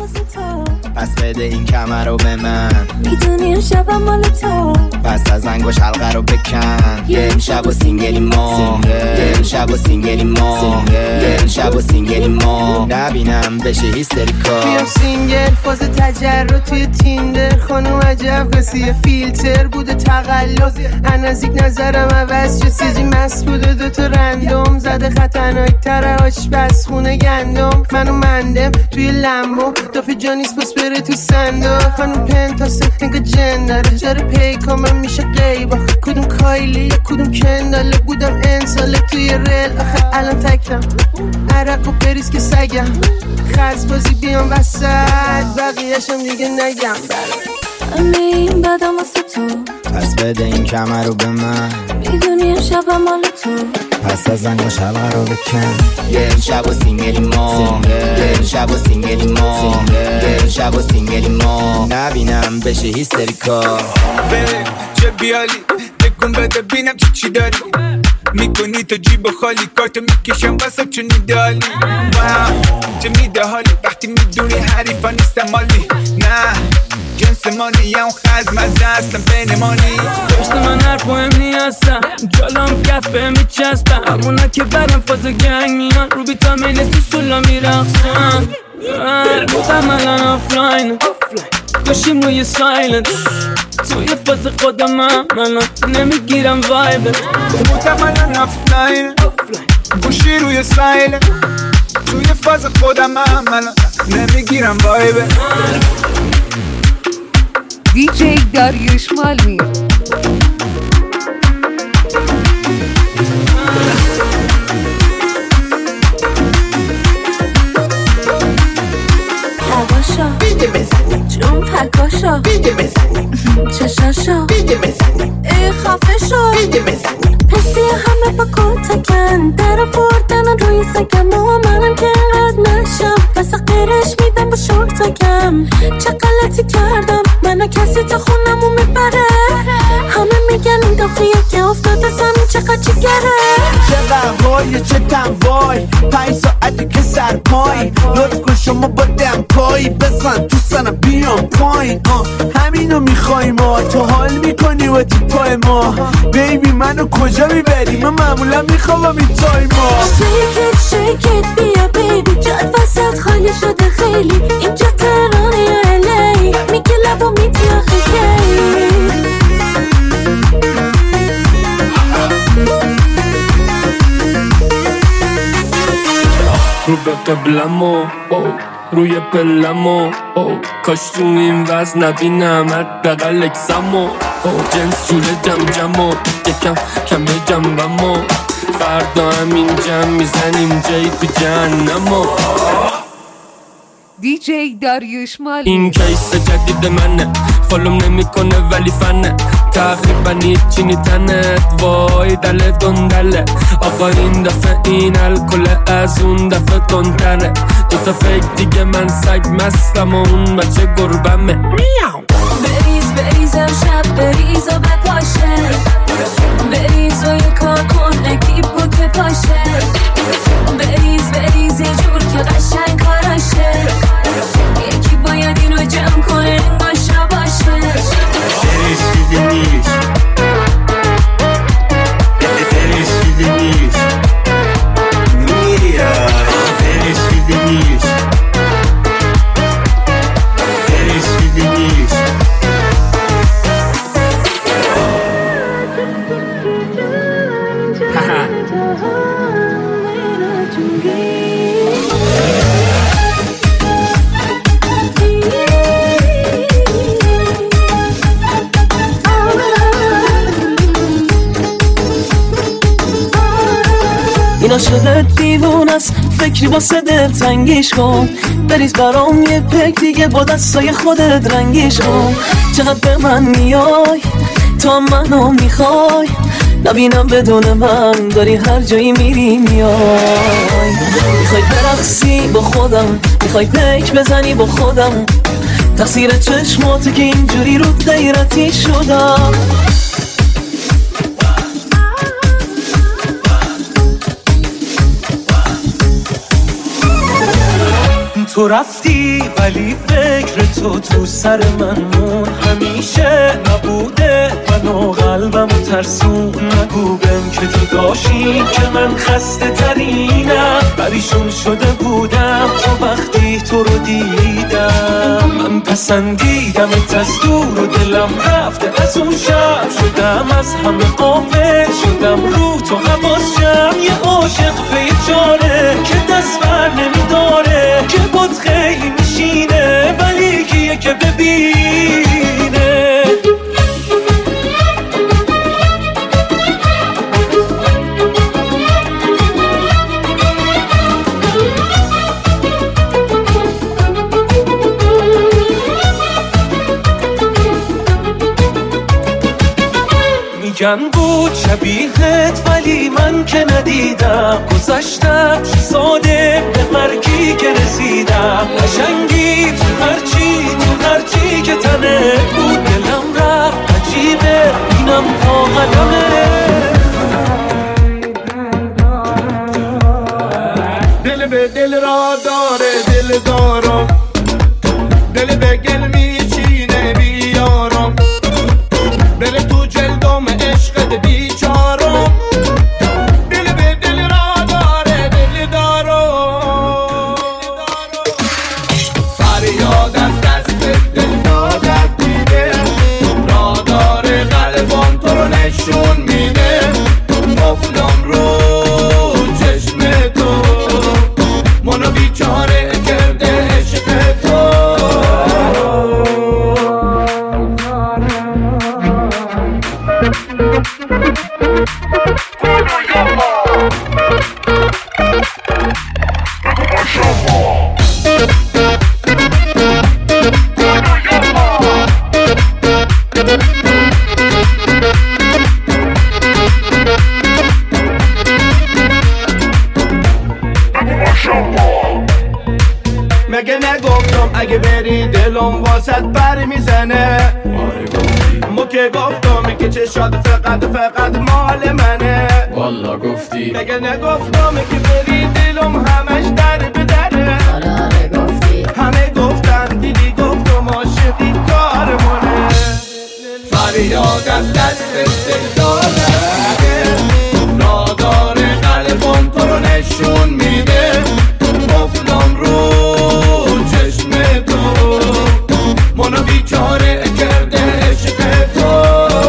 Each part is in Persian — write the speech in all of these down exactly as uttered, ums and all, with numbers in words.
واسه تو، پس بده این کمر رو به من. میدونی شبم مال تو، پس از انگوش حلقه رو بکن. یه امشب و سینگلی ما، یه امشب و سینگلی ما، یه امشب و سینگلی ما. نبینم بشه هیستریکا. بیام سینگل فاز تجرد توی تیندر. خانم عجب قصیه فیلتر بوده تقلب. نزدیک نظرم عوض شد سیزی مست بوده دوتا رندوم زده. خطرناک تره آشپز خونه گندم. منو مندم توی لمبو دافه جانیس بس بره تو صندوق. خانم پنتاسه انگا جن داره جاره پیکا من میشه قیبا. کدوم کایلی کدوم کنداله بودم انساله توی ریل. آخه الان تکم عرق و بریز که سگم. خرز بازی بیام وسط بقیهشم دیگه نگم. همه این بدم واسه تو، پس بده این کمر رو به من. میدونی امشبم مال تو، پس از انگوش حلقه رو بکن. یه امشب و سینگلی ما، یه امشب و سینگلی ما، یه امشب و سینگلی ما. نبینم بشه هیستریکا. بره چه بیالی بگم بده بینم چی چی داری. میکنی تو جیب خالی کارتو میکشم واسه چون ایدالی. چه میده حالی وقتی میدونی حریفا نیستم مالی. نه جنس مانی یا اون خزم از دستم بینمانی. داشت من حرف مهم نیستم جالام کف به میچستم. همونا که برم فاز گنگ میان رو بیتا میلسی سولا میرخصم. بودم الان آفلاین گوشیم روی سایلنت. توی فاز خودم هم الان نمیگیرم وایبت. بودم الان آفلاین گوشی روی سایلنت. توی فاز خودم هم الان نمیگیرم وایبت. دی جی داریوش مالمی. هواشا بیده بزنی جون پکاشا بیده بزنی چشاشا بیده بزنی ای خفه شو بیده بزنی. حسی همه با کتکن در آوردن روی سگم. و منم که اینقدر نشم بس غیرش میدم با شورتکم. چه غلطی کردم منو کسی تا خونمو میبره. همه میگن این داخیه که افتاده زمین چقدر چگره. چقدر وای چه تنوای پنج ساعتی که سر پای. لطف کن شما با دم پایی بزن تو سنم بیام پایین. همینو میخوای ما تو حال میکنی و تو پای ما. بیبی منو کجا میبری من معمولا میخوام این تای ما. شیکت شیکت بیا بیبی جاد وسط خالی شده خیلی. اینجا تهرانه یا الی میگه لبا میدی آخه کی. رو به قبلمو روی پلمو کاش تو این وز نبینم حداقل اکسمو. جنس جوره جم جمو یکم کمه جنبمو. فردا همین جم میزنیم جایی تو جهنمو. دی جی داریوش مالمی. این کیس جدید منه فالوم نمیکنه ولی فنه. تقریبا هیچی نیتنت وای دل دندله. آقا این دفعه این الکل از اون دفعه تندره. دوتا فکر دیگه من سگ مستم و اون بچه گربمه. بریز بریزم شب بریز و بپاشه. بریز و یه کار کن اکیپو که پاشه. بریز بریز یه جور که قشنگ کاراشه. یکی باید اینو جمع کنه انگار شباشه. دلش چیزی نیست دلش چیزی نیست میاد. دلش چیزی نیست دلش چیزی نیست. این عاشقت دیوون است فکری واسه دل تنگیش کن. بریز برام یه پک دیگه با دستای خودت رنگیش کن. چقدر به من میای تا منو میخوای. نبینم بدون من داری هر جایی میری میای. میخوای برقصی با خودم میخوای پیک بزنی با خودم. تقصیر چشماته که اینجوری رو غیرتی شدم. تو رفتی ولی فکر تو تو سر من مون، همیشه نبوده منو قلبم ترسون. نگو بهم که تو داشتی که من خسته ترینم، پریشون شده بودم تو وقتی تو رو دیدم. من پسندیدم از دور و دلم رفته از اون شب، شدم از همه غافل، شدم رو تو حواسم. یه عاشق به یه جاره که دست بر نمیداره، که بود خیلی میشینه ولی کیه که ببینه. میگن بود شبیهت ولی من که ندیدم، گذشتم ساده به مرگی که رسیدم. قشنگی تو هرچی تو هرچی که تنه بود، دلم رفت عجیبه اینم پا قدمه. دل به دل را داره دل دارم، دل به گل میچینه بیارم، بره تو جلدم عشقت بیچارم. دل به دل را داره دل دارم، فریاد از دست دل دادت دیده، را داره قلبم تو رو نشون میده. مفلم رو چشم تو منو بیچاره کرده عشق تو. مگه نگفتم اگه بری دلم واسط بر میزنه؟ ما که گفتم که چشات فقط فقط مال منه. والا گفتی. مگه نگفتم که بری دلم همش در به دره؟ آره گفتی. همه گفتن دیدی گفتم عاشقی کارمونه. فریاد از دست دل داره، را داره قلبم تو رو نشون میده. مفلم رو چشم تو منو بیچاره کرده عشق تو.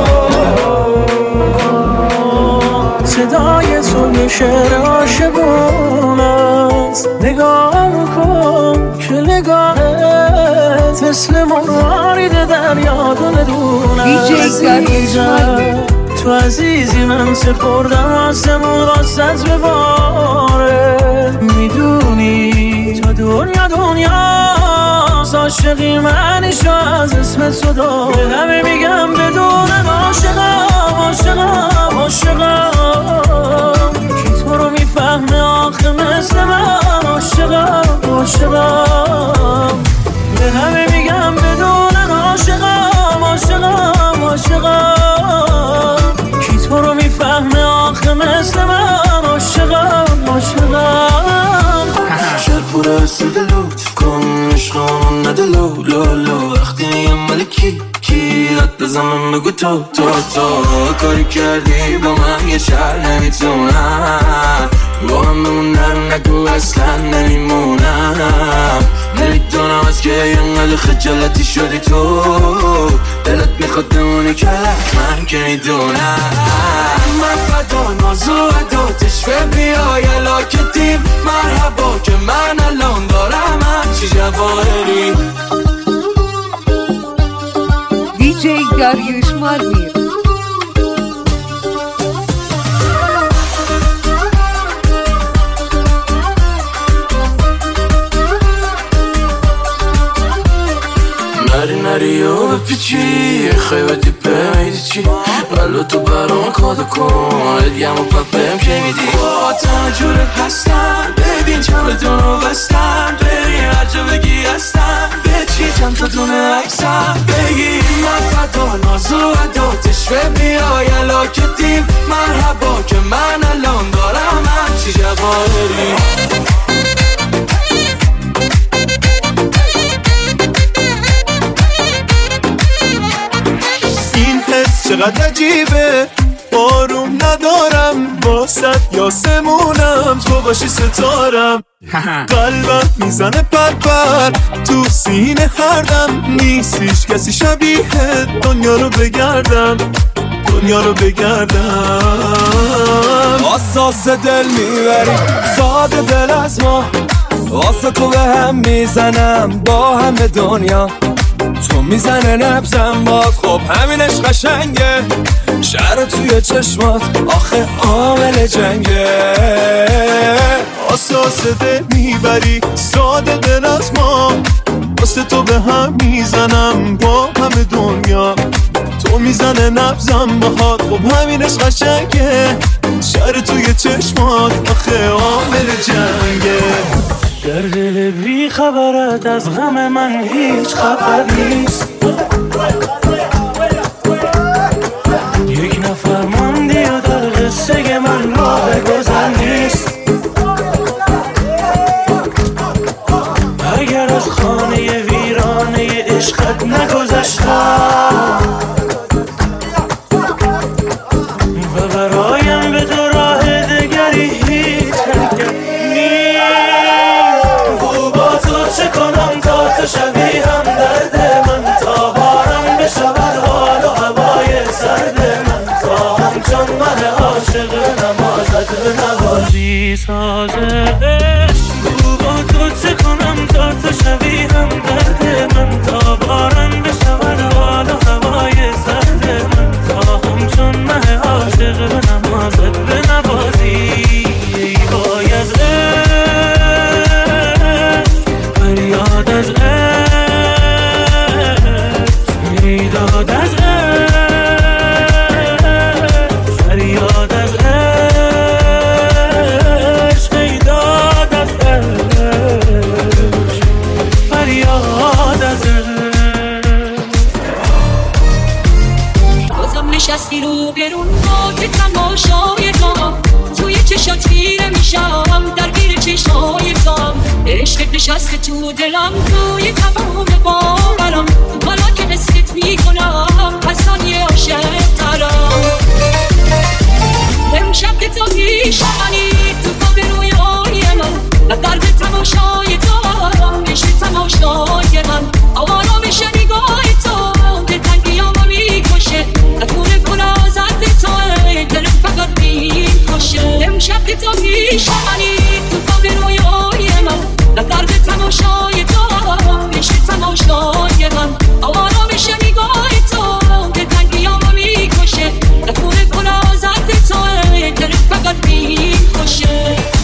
صدای تو یه شعر عاشقون است، نگاه کن که نگاهت مثل مرارید دریا دونه عزیزم. تو عزیزی من سپردم آسمون راستت به باره. میدونی تا دنیا دنیاست، عاشقی منیشو از اسم تو دار. به همه میگم بدون عاشقم عاشقم عاشقم، کی تو رو میفهمه آخه مثل من عاشقم عاشقم. به همه میگم بدون عاشقم عاشقم عاشقم، کی تو رو میفهمه آخه مثل من عاشقم عاشقم. شرپور سیده لطف کن عشقان نده لو لو لو، وقتی میگم ملکی کی رد بزنم بگو تو تو تو. کاری کردی با من یه شهر نمیتونم، با هم بمون نرم نگو اصلا نمیمونم. نمیدونم از که اینقدر خجالتی شدی تو، دلت میخواد بمونی که من که میدونم. من فدا نازو عداتش به بیای علاکتیم، مرحبا که من الان دارم همچی جواهری. دیجی داریوش مالمیر. نری نری و بپیچی خیبتی بمیدی چی، ولو تو برام کاد کن ادیم و پپم که میدی. با تنها جورت هستم ببین چند دونو بستم، ببین هر جا بگی هستم به چی چند تا دونه عکسم بگی. من فدا نازو عداتش به بیای علاکتیم، مرحبا که من الان دارم همچی جواهری. چقدر عجیبه بارون ندارم واسط یاسمونم تو باشی ستارم قلبم میزنه پر پر تو سینه هردم نیست هیچ کسی شبیه دنیا رو بگردم دنیا رو بگردم اساس دل میبری ساده دل از ما واسه تو به هم میزنم با همه دنیا تو میزنه نبزم باز خب همینش قشنگه شهر توی چشمات آخه عامل جنگه اساس دل میبری ساده دل از ما واسه تو به هم میزنم با همه دنیا تو میزنه نبزم باهات خب همینش قشنگه شهر توی چشمات آخه عامل جنگه در دل بی خبرت از غم من هیچ خبر نیست یک نفر ماندی و در قصه من راه گذر نیست اگر از خانه ویرانه عشقت نگذشتم و برایم به تو راه دگری هیچ حرکت نیست با تو چه کنم تا تو شبیه هم درد من تا بارم بشود حال و هوای سرد من تا همچون من عاشق نمازت به نوازی سازه با تو چه کنم تا تو شبیه هم درد من تا بارم بشود حال و هوای سرد من تا همچون من عاشق به نمازت به نوازی وای از فریاد از عشق میداد از عشق فریاد از عشق میداد از عشق فریاد از عشق بازم نشستی رو برون با که تماشای تو توی چشات خیره میشم درگیر چشای تو عشق نشسته تو دلم توی تمام باورم حالا که حست میکنم حسانی عاشق ترم امشب که تو میشمنی تو خواب رویای من و درد تماشای تو میشه تماشای من آوارا میشه نگاه تو دلتنگیامو میکشه افور گلازت تو دلم فقط میکشه امشب که تو میشمنی تو خواب رویای من و درد تماشای تو میشه تماشای من آوارا میشه نگاه تو دلتنگیامو میکشه افور گلازت تو دلم فقط میکشه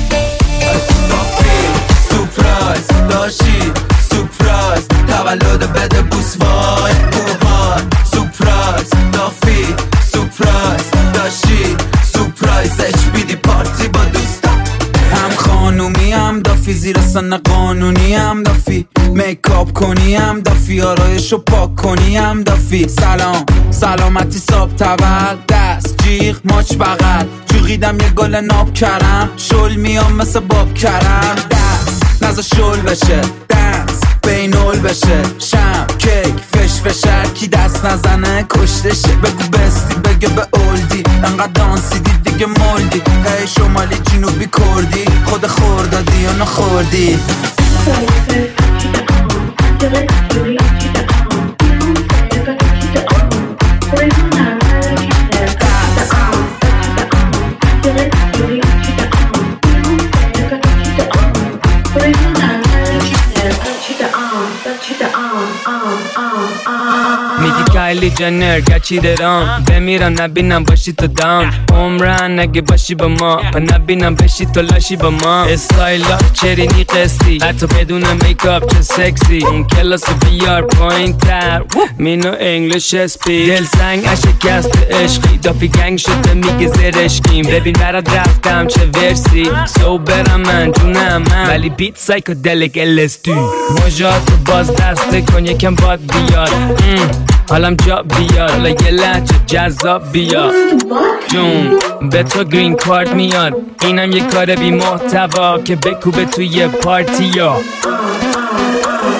سورپرایز داشتی سورپرایز تولد بده بوس وای بوهای سورپرایز دافی سورپرایز داشتی سورپرایز اچ بی دی پارتی با دوستم هم خانومی هم دافی زیر سن قانونی هم دافی میکاپ کنی هم دافی آرایشو پاک کنی هم دافی سلام سلامتی ساب تول دست جیغ ماچ بغل جوغیدم یه گل ناب کرم شل میام مثل باب کرم دست نزا شل بشه دنس بینول بشه شم کیک فش فشر کی دست نزنه کشتشه بگو بستی بگه به اولدی انقدر دانسیدی دیگه مولدی هی شمالی جنوبی کردی خود خوردادی یا نخوردی میگی کایلی جنر گچی درام بمیرم نبینم باشی تو دام عمرن نگه باشی با ما و نبینم بشی تو لاشی با ما استایلا چرینی قسطی حتی بدون میکاپ چه سکسی اون کلاس بیار پایین تر مینو انگلیش اسپی دل سنگ اشکست عشقی دافی گنگ شده میگه زرشکیم ببین برات رفتم چه ورسی سو برم من جونم من ولی بیت سایکودلیک الستی مجاتو باز دسته کن یکم باد بیار حالم جا بیار حالا یه لحجه جذاب بیار جون به تو گرین کارت میاد اینم یه کار بی محتوا که بکوبه توی پارتی یا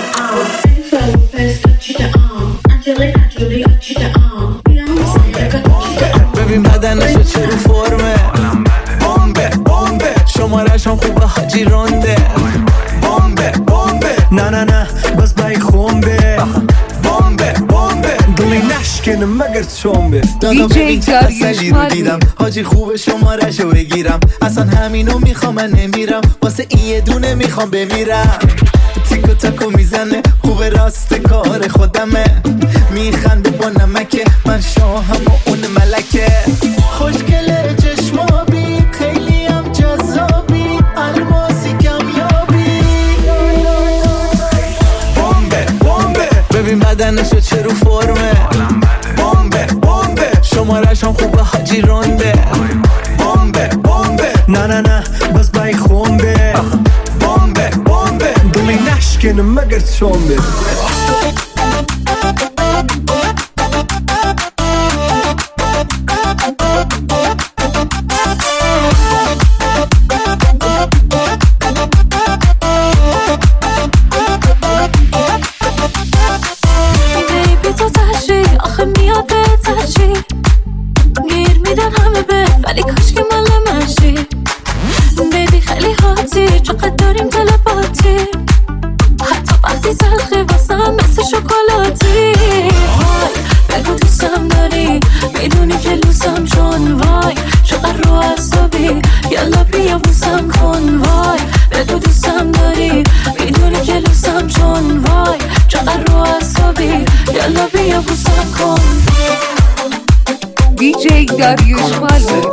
Angelique, Angelique, Angelique, بدنشو چه رو فرمه بمبه بمبه شمارش هم خوبه حاجی رونده بمبه بمبه نه نه نه باز بای خونبه بمبه بمبه دلی نشکنه مگر چومبه دی جی داریوش دیدم حاجی خوبه شمارشو بگیرم اصلا همینو میخوام من نمیرم واسه این یه دونه میخوام بمیرم تیکو تاکو میزنه خوبه راست کار خودمه میخنده با نمکه من شاهم و اون ملکه خوشگله چشمابی خیلی هم جذابی الماسی کمیابی بمبه بمبه ببین بدنشو چه رو فرمه بمبه بمبه شمارش هم خوبه حاجی رونده بمبه بمبه نه نه نه باز بای خونبه بمبه بمبه دلی نشکنه مگر چومبه بیبی تو تحشی آخه میاد به تحشی گیر میدن همه به ولی کاش که مال منشی بیبی خیلی حاطی چقدر داریم تلپاتی حتی وقتی تلخی واسم مثل شکلاتی وای بگو دوستم داری میدونی که لوسم چون وای چقدر رو عصبی یلا بیا بوسم کن وای بگو دوستم داری میدونی که لوسم چون وای چقدر رو عصبی یلا بیا بوسم کن دی جی داریوش مالمیر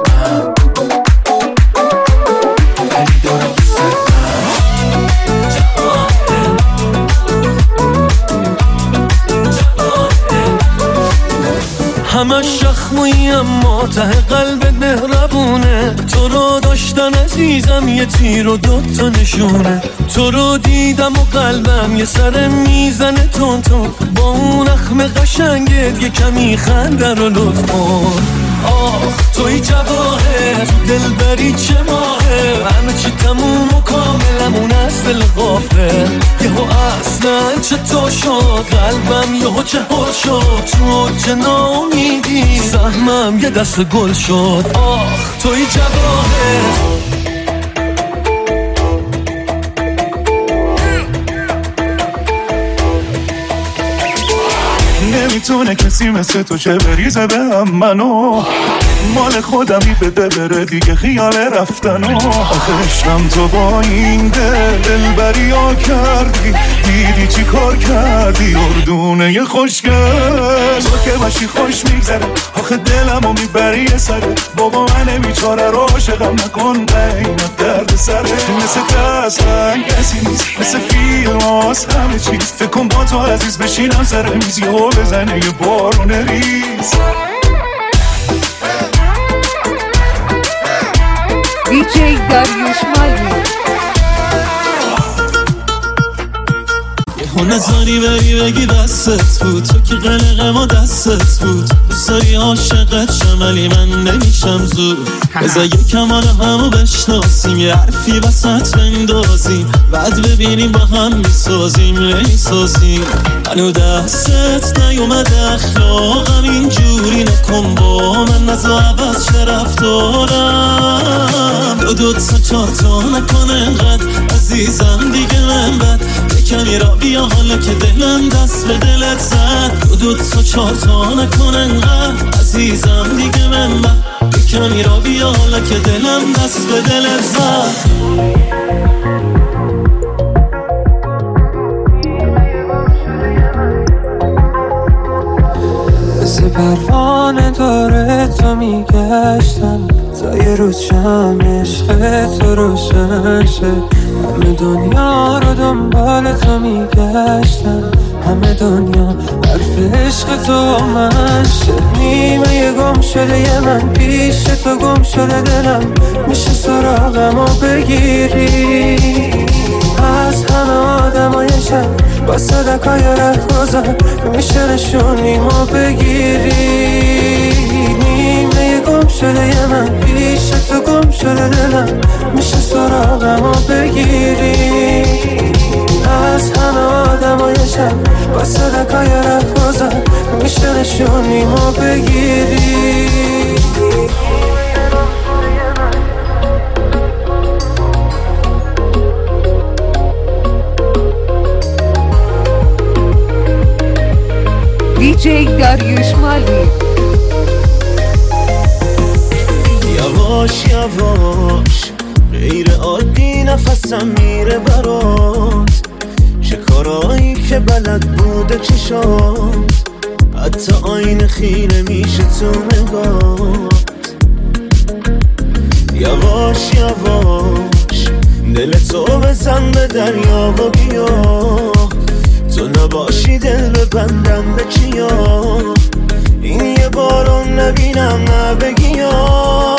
همه شخموی اما ته قلبت مهربونه تو رو داشتن عزیزم یه تیر و دوتا نشونه تو رو دیدم و قلبم یه سر میزنه تون تون با اون اخم قشنگت یه کمی خنده رو لطف کن آخ توی جواهر دلبری چه ماهه همه چی تموم و کاملمون از دل غافل یهو اصلا چطور شد قلبم یهو چه حل شد تو چه ناامیدی سهمم یه دست گل شد آخ توی جواهر نمیتونه کسی مثل تو چه بریزه به هم منو مال خودمی بده بره دیگه خیال رفتنو آخه عشقم تو با این دل دلبری ها کردی دیدی چی کار کردی اردونه ی خوشگل تو که باشی خوش میگذره آخه دلمو میبری یه سره بابا من بیچاره رو عاشقم نکن اینت درد سره مثل تسلن کسی نیست مثل فیلم هاست همه چیز فکر کن با تو عزیز بشینم سر میزی و بزنه یه بارون ریز دی جی داریوش مالمیر یهو نزاری بری بگی دستت بود تو که قلقه ما دستت بود دوست داری عاشقت شم ولی من نمیشم زود بذار یکم حالا همو بشناسیم یه حرفی وسط بندازیم بعد ببینیم با هم میسازیم نمیسازیم منو دستت نیومده اخلاقم اینجوری نکن با من نزا عوض چه رفتارم دو دو تا چار تا نکن انقدر عزیزم دیگه من بد کمی را بیا حالا که دلم دست به دلت زد دو دو تا چار تا نکن انقدر عزیزم دیگه من بد کمی را بیا حالا که دلم دست به دلت زد مثل پروانه داره تو میگشتم تا یه روز شم عشق تو روشن شه همه دنیا رو دنبال تو میگشتم همه دنیا حرف عشق تو من شه نیمه یه گم شده یه من پیش تو گم شده دلم میشه سراغم و بگیری از همه آدم های شب با صدقای ره گذار میشه نشونیم و بگیری نیمه یه گم شده یه من پیش تو گم شده دلم میشه سراغم و بگیری از همه آدم های شب با صدقای ره گذار میشه نشونیم و بگیری دیجی داریوش مالی. یواش یواش غیر عادی نفسم میره برات، چه کارایی که بلد بوده چشات، حتی آینه خیره میشه تو نگات. یواش یواش دل تو بزن به دریا و بیا، تو نباشی دل ببندم به کیا، این یه بارون نبینم نبگی یا.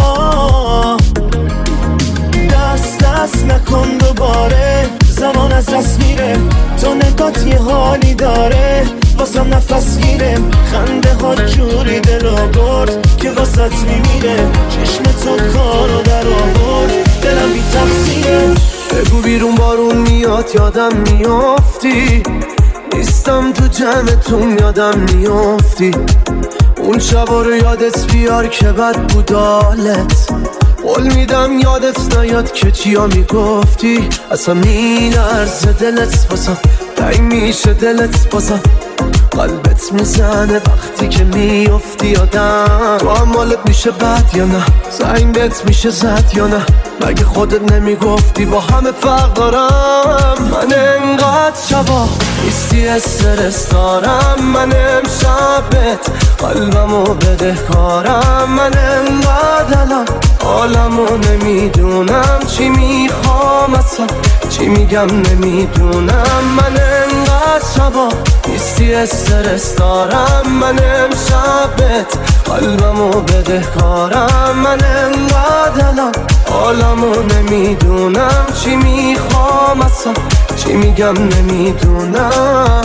دست دست نکن دوباره، زمان از دست میره، تو نگات یه حالی داره واسم نفس گیره، خنده ها جوری دلو برد که واسط میمیره، چشم تو کارو در آورد دلم بی تقصیره. بگو بیرون بارون میاد یادم میافتی، نیستم تو جمعتون یادم میافتی، اون شبا رو یادت بیار که بد بود حالت، قول میدم یادت نیاد که چیا میگفتی، اصلا میلرزه دلت بازم، تنگ میشه دلت بازم، قلبت میزنه وقتی که میافتی یادم، تو هم حالت میشه بد یا نه، زنگت میشه زد یا نه، مگه خودت نمیگفتی با همه فرق دارم. من انقدر شبا نیستی استرس دارم، من امشبت قلبمو بده کارم، من انقدر الان حالمو نمیدونم، چی میخوام اصلا چی میگم نمیدونم. من انقدر شبا نیستی استرس دارم، من امشبت قلبمو بده کارم، من انقدر الان حالمو نمیدونم، چی میخوام اصلا چی میگم نمیدونم.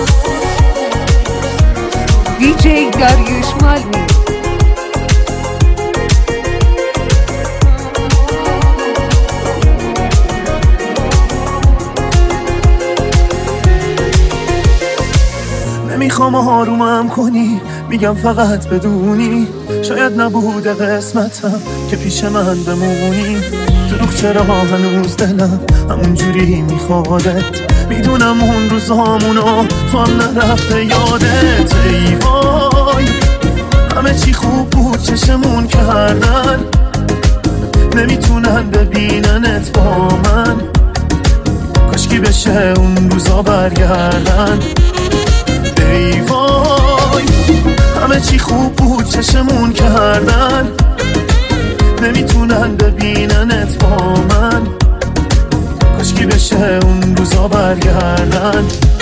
دیجی داریوش مالی. نمیخوام آرومم کنی، میگم فقط بدونی شاید نبوده قسمتم که پیش من بمونی، دروغ چرا هنوز دلم همون جوری میخوادت، میدونم اون روزامونو تو هم نرفته یادت. ای وای همه چی خوب بود چشمون کردن، نمیتونن ببیننت با من، کاشکی بشه اون روزا برگردن. ای وای همه چی خوب بود چشمون کردن، نمیتونن ببیننت با من، کاشکی بشه اون روزا برگردن.